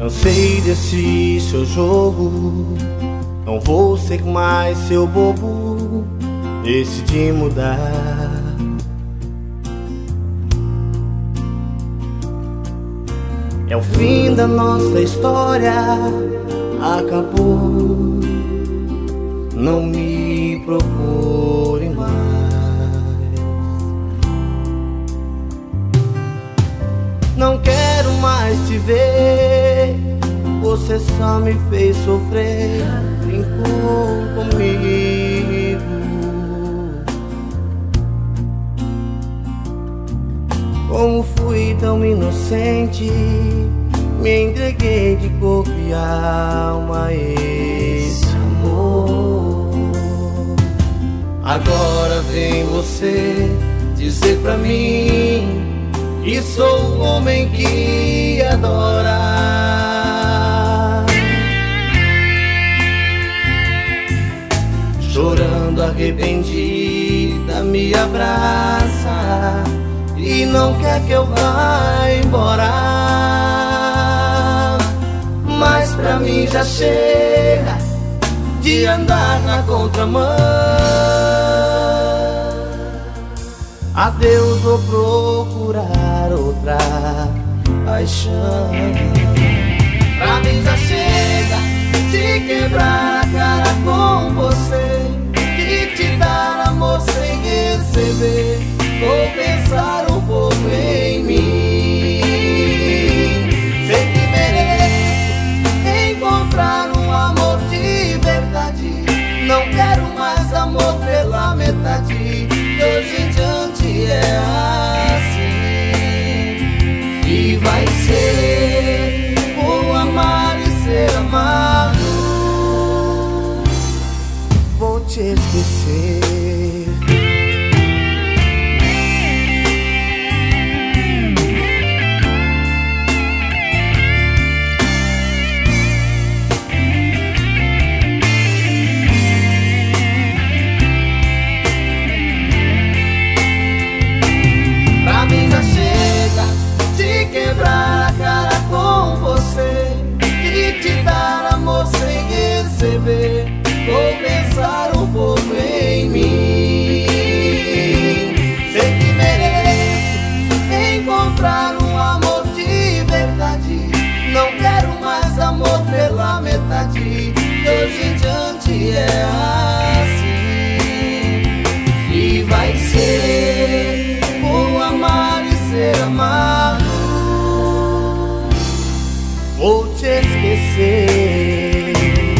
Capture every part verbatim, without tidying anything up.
Cansei desse seu jogo, não vou ser mais seu bobo. Decidi mudar. É o fim da nossa história, acabou. Não me procure mais. Não quero mais te ver, você só me fez sofrer. Brincou comigo. Como fui tão inocente, me entreguei de corpo e alma a esse amor. Agora vem você dizer pra mim que sou o homem que adora. Chorando arrependida me abraça e não quer que eu vá embora. Mas pra mim já chega de andar na contramão. Adeus, vou procurar outra paixão. Pra mim já chega de quebrar a cara com você, de te dar amor sem receber. Vou pensar um pouco em mim. Sei que mereço encontrar um amor de verdade. Não quero mais amor pela metade. De hoje em diante é assim. E vai ser, vou amar e ser amado. Vou te esquecer. Pra mim já chega de quebrar a cara com você, de te dar amor sem receber. Vou pensar um pouco em mim. Sei que mereço encontrar um amor de verdade. Não quero mais amor pela metade. De hoje em diante é assim. E vai ser, vou amar e ser amado. Vou te esquecer.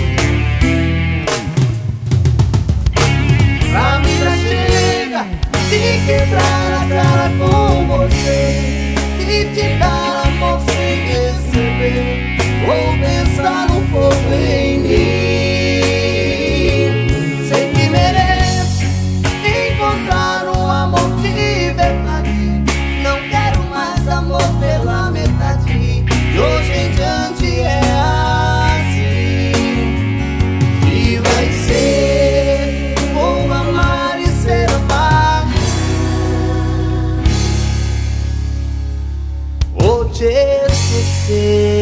Pra mim já chega de quebrar a cara com você, de te dar amor sem receber. Vou pensar um pouco em mim. Sei que mereço encontrar um amor de verdade. Não quero mais amor pela metade. De hoje em diante é assim. E vai ser, vou amar e ser amado. Vou te esquecer.